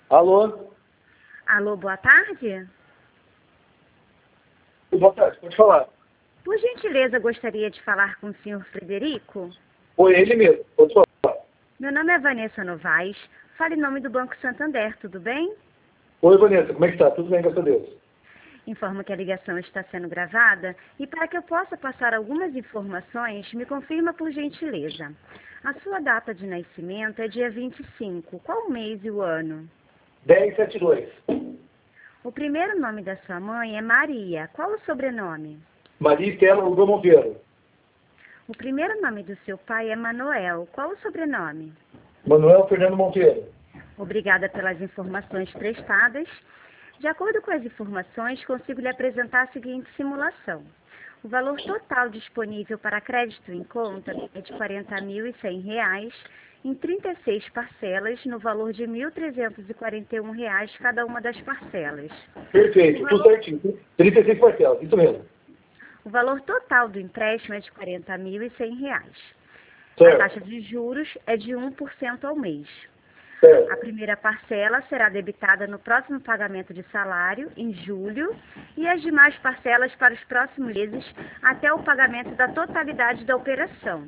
Alô? Alô, boa tarde. Boa tarde, pode falar. Por gentileza, gostaria de falar com o senhor Frederico. Oi, ele mesmo, pode falar. Meu nome é Vanessa Novaes. Fale em nome do Banco Santander, tudo bem? Oi, Vanessa, como é que tá? Tudo bem, graças a Deus. Informo que a ligação está sendo gravada e para que eu possa passar algumas informações, me confirma por gentileza. A sua data de nascimento é dia 25. Qual o mês e o ano? 1072. O primeiro nome da sua mãe é Maria. Qual o sobrenome? Maria Estela Hugo Monteiro. O primeiro nome do seu pai é Manuel. Qual o sobrenome? Manuel Fernando Monteiro. Obrigada pelas informações prestadas. De acordo com as informações, consigo lhe apresentar a seguinte simulação. O valor total disponível para crédito em conta é de R$ 40.100 em 36 parcelas, no valor de R$ 1.341 cada uma das parcelas. Perfeito, tudo certinho. 36 parcelas, isso mesmo. O valor total do empréstimo é de R$ 40.100. A Certo, taxa de juros é de 1% ao mês. A certo. primeira parcela será debitada no próximo pagamento de salário, em julho, e as demais parcelas para os próximos meses, até o pagamento da totalidade da operação.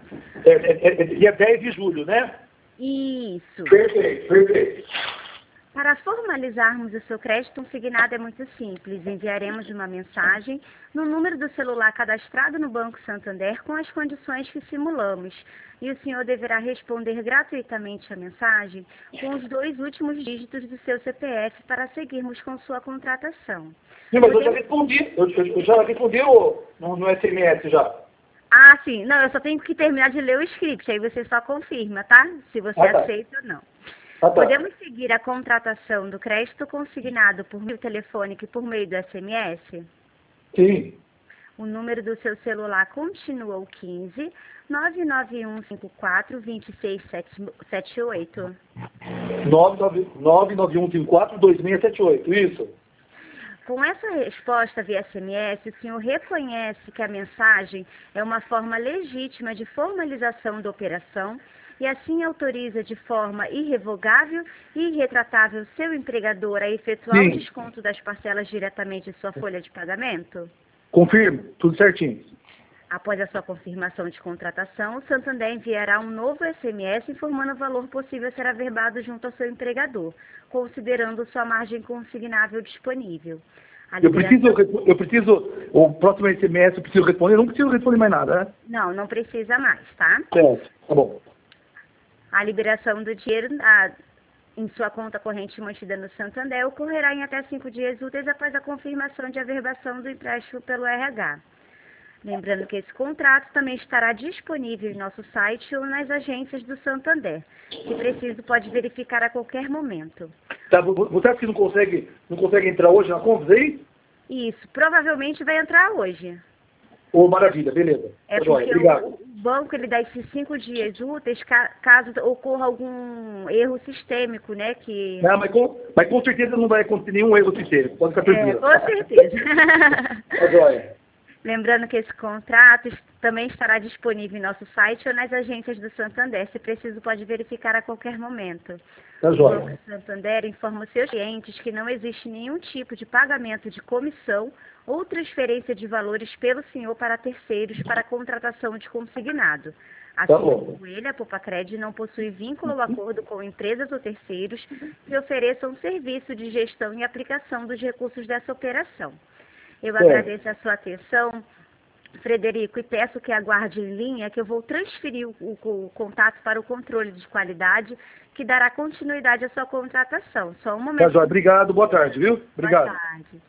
Dia 10 de julho, né? Isso. Perfeito, perfeito. Para formalizarmos o seu crédito consignado é muito simples. Enviaremos uma mensagem no número do celular cadastrado no Banco Santander com as condições que simulamos. E o senhor deverá responder gratuitamente a mensagem com os 2 últimos dígitos do seu CPF para seguirmos com sua contratação. Sim, mas eu já respondi. Eu já respondi no SMS já. Ah, sim. Não, eu só tenho que terminar de ler o script, aí você só confirma, tá? Se você Ah, tá. aceita ou não. Ah, tá. Podemos seguir a contratação do crédito consignado por meio telefônico e por meio do SMS? Sim. O número do seu celular continua o 15 99154 2678. 99154-2678, isso. Com essa resposta via SMS, o senhor reconhece que a mensagem é uma forma legítima de formalização da operação e assim autoriza de forma irrevogável e irretratável seu empregador a efetuar Sim. o desconto das parcelas diretamente em sua folha de pagamento? Confirmo, tudo certinho. Após a sua confirmação de contratação, o Santander enviará um novo SMS informando o valor possível a ser averbado junto ao seu empregador, considerando sua margem consignável disponível. Eu preciso, o próximo SMS eu preciso responder, não preciso responder mais nada, né? Não, não precisa mais, tá? Certo, tá bom. A liberação do dinheiro em sua conta corrente mantida no Santander ocorrerá em até 5 dias úteis após a confirmação de averbação do empréstimo pelo RH. Lembrando que esse contrato também estará disponível em nosso site ou nas agências do Santander. Se preciso, pode verificar a qualquer momento. Tá, você acha que não consegue entrar hoje na conta aí? Isso, provavelmente vai entrar hoje. Ô, maravilha, beleza. É Tá joia, porque obrigado. o banco ele dá esses 5 dias úteis caso ocorra algum erro sistêmico, né? Não, mas com certeza não vai acontecer nenhum erro sistêmico, pode ficar tranquilo. Com certeza. Tá joia. Lembrando que esse contrato também estará disponível em nosso site ou nas agências do Santander. Se preciso, pode verificar a qualquer momento. Tá O joia. Banco Santander informa os seus clientes que não existe nenhum tipo de pagamento de comissão ou transferência de valores pelo senhor para terceiros para contratação de consignado. Tá Assim bom. como ele, a Popacred não possui vínculo ou acordo com empresas ou terceiros que ofereçam serviço de gestão e aplicação dos recursos dessa operação. Eu agradeço a sua atenção, Frederico, e peço que aguarde em linha que eu vou transferir o contato para o controle de qualidade, que dará continuidade à sua contratação. Só um Tá momento. joia. Obrigado, boa tarde, viu? Obrigado. Boa tarde.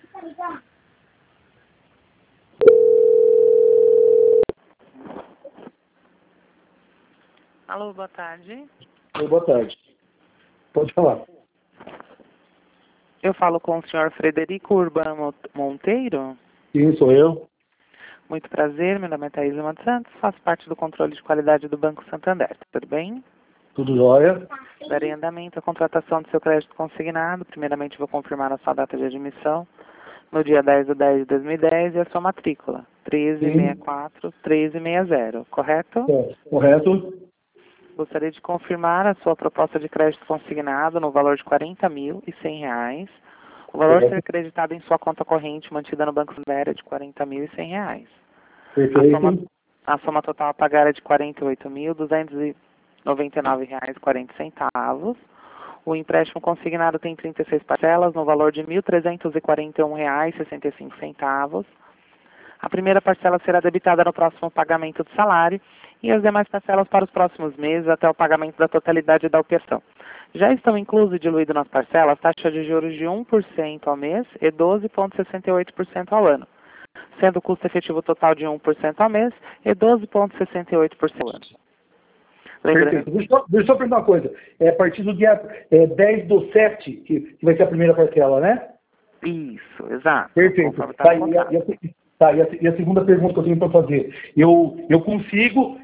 Alô, boa tarde. Oi, boa tarde. Pode falar. Eu falo com o senhor Frederico Urbano Monteiro. Sim, sou eu. Muito prazer, meu nome é Thaís Lima dos Santos, faço parte do controle de qualidade do Banco Santander. Tudo bem? Tudo jóia? Darei andamento à contratação do seu crédito consignado. Primeiramente, vou confirmar a sua data de admissão no dia 10/10/2010 e a sua matrícula, 1364-1360, correto? Correto. gostaria de confirmar a sua proposta de crédito consignado no valor de R$ 40.100. O valor a ser acreditado em sua conta corrente mantida no Banco Santander é de R$ 40.100. Perfeito. A soma total a pagar é de R$ 48.299,40. O empréstimo consignado tem 36 parcelas no valor de R$ 1.341,65. A primeira parcela será debitada no próximo pagamento do salário e as demais parcelas para os próximos meses até o pagamento da totalidade da operação. Já estão inclusos e diluídos nas parcelas taxa de juros de 1% ao mês e 12,68% ao ano, sendo o custo efetivo total de 1% ao mês e 12,68% ao ano. Perfeito. Deixa eu só perguntar uma coisa. É a partir do dia 10/7 que vai ser a primeira parcela, né? Isso, exato. Perfeito. E a segunda pergunta que eu tenho para fazer. Eu consigo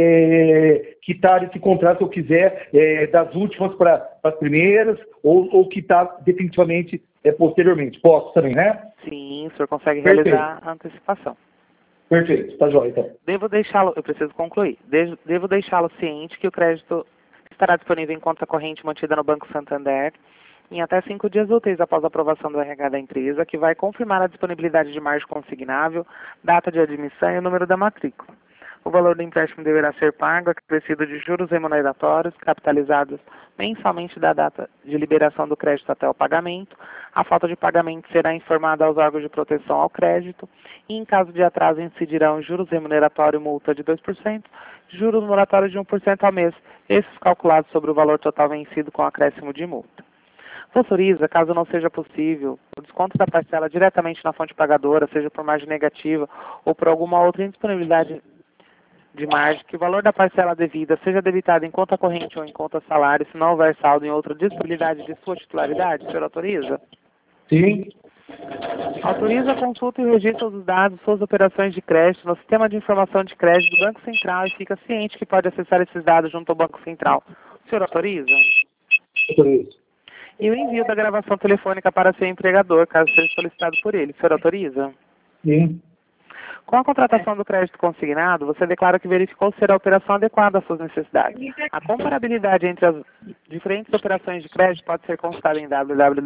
quitar esse contrato se eu quiser das últimas para as primeiras ou quitar definitivamente posteriormente. Posso também, né? Sim, o senhor consegue realizar a antecipação. Perfeito, tá jóia, então. Eu preciso concluir. Devo deixá-lo ciente que o crédito estará disponível em conta corrente mantida no Banco Santander em até 5 dias úteis após a aprovação do RH da empresa, que vai confirmar a disponibilidade de margem consignável, data de admissão e o número da matrícula. O valor do empréstimo deverá ser pago, acrescido de juros remuneratórios, capitalizados mensalmente da data de liberação do crédito até o pagamento. A falta de pagamento será informada aos órgãos de proteção ao crédito e, em caso de atraso, incidirão juros remuneratórios e multa de 2%, juros moratórios de 1% ao mês, esses calculados sobre o valor total vencido com acréscimo de multa. Autoriza, caso não seja possível, o desconto da parcela diretamente na fonte pagadora, seja por margem negativa ou por alguma outra indisponibilidade de margem, que o valor da parcela devida seja debitado em conta corrente ou em conta salário, se não houver saldo em outra disponibilidade de sua titularidade. O senhor autoriza? Sim. Autoriza a consulta e o registro dos dados, suas operações de crédito no Sistema de Informação de Crédito do Banco Central e fica ciente que pode acessar esses dados junto ao Banco Central. O senhor autoriza? Autorizo. E o envio da gravação telefônica para seu empregador, caso seja solicitado por ele. O senhor autoriza? Sim. Com a contratação do crédito consignado, você declara que verificou ser a operação adequada às suas necessidades. A comparabilidade entre as diferentes operações de crédito pode ser consultada em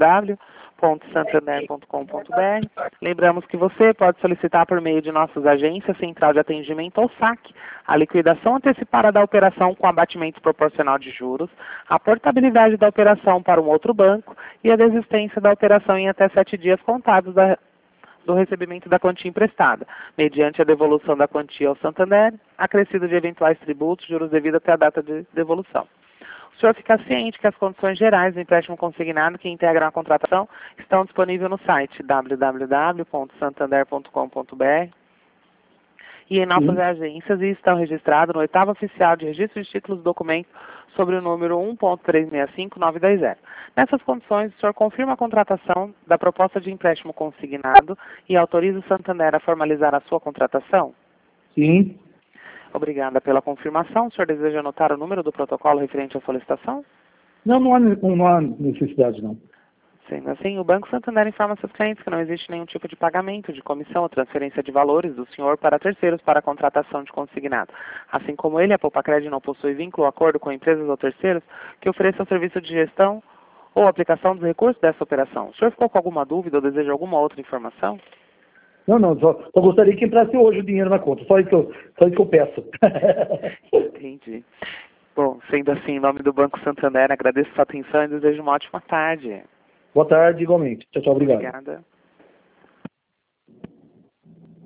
www.santander.com.br. Lembramos que você pode solicitar por meio de nossas agências, Central de Atendimento ou SAC, a liquidação antecipada da operação com abatimento proporcional de juros, a portabilidade da operação para um outro banco e a desistência da operação em até 7 dias contados do recebimento da quantia emprestada, mediante a devolução da quantia ao Santander, acrescido de eventuais tributos, juros devidos até a data de devolução. O senhor fica ciente que as condições gerais do empréstimo consignado que integram a contratação estão disponíveis no site www.santander.com.br e em nossas agências e estão registrados no 8º Oficial de Registro de Títulos e Documentos sobre o número 1.365920. Nessas condições, o senhor confirma a contratação da proposta de empréstimo consignado e autoriza o Santander a formalizar a sua contratação? Sim. Obrigada pela confirmação. O senhor deseja anotar o número do protocolo referente à solicitação? Não há necessidade, não. Sendo assim, o Banco Santander informa seus clientes que não existe nenhum tipo de pagamento, de comissão ou transferência de valores do senhor para terceiros para a contratação de consignado. Assim como ele, a Poupa-Crédito não possui vínculo ou acordo com empresas ou terceiros que ofereçam serviço de gestão ou aplicação dos recursos dessa operação. O senhor ficou com alguma dúvida ou deseja alguma outra informação? Não, só gostaria que entrasse hoje o dinheiro na conta. Só isso que eu peço. Entendi. Bom, sendo assim, em nome do Banco Santander, agradeço a sua atenção e desejo uma ótima tarde. Boa tarde, igualmente. Tchau, obrigado. Obrigada.